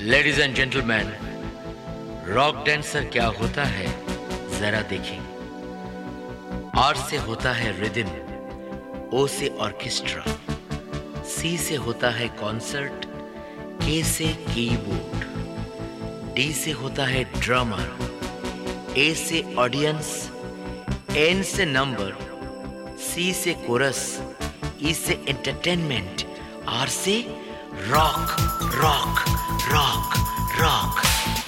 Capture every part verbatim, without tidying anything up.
Ladies and gentleman, rock dancer क्या होता है जरा देखें। आर से होता है रिदम, ओ से ऑर्केस्ट्रा, सी से होता है कॉन्सर्ट, के से कीबोर्ड, डी से होता है ड्रमर, ए से ऑडियंस, एन से नंबर, सी से कोरस, ई से एंटरटेनमेंट, आर से रॉक रॉक रॉक रॉक।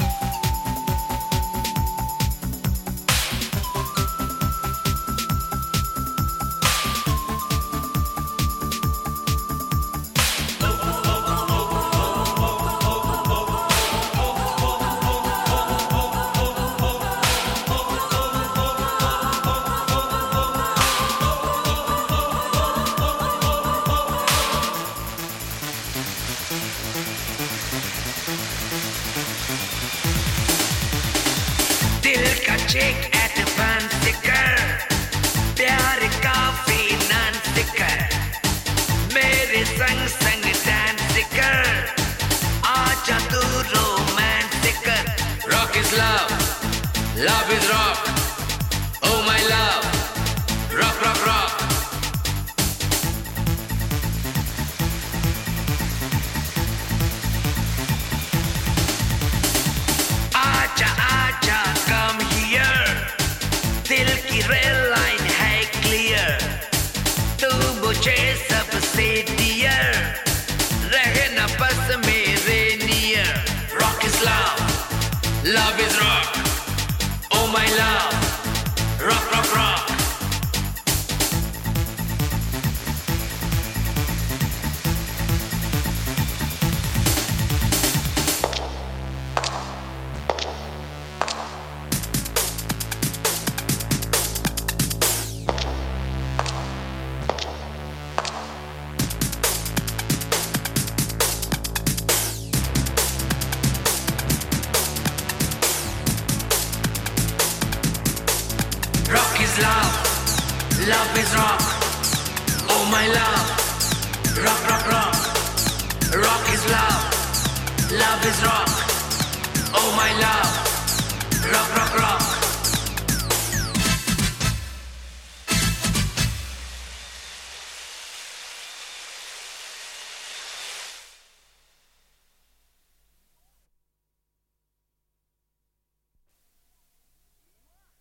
दिल का चेक एडवांस कर, प्यार का फाइनेंस कर, मेरे संग संग डांस कर, आजा तू रोमांस कर। Rock is love, love is rock, oh my love, rock rock rock। आजा आजा कम हियर, दिल की रेल लाइन है क्लियर, तू मुझे सबसे डियर, रहे न बस मेरे near. Rock is love, love is rock, oh my love, rock rock rock। Rock is love, love is rock, oh my love, rock rock rock. Rock is love, love is rock, oh my love, rock rock rock.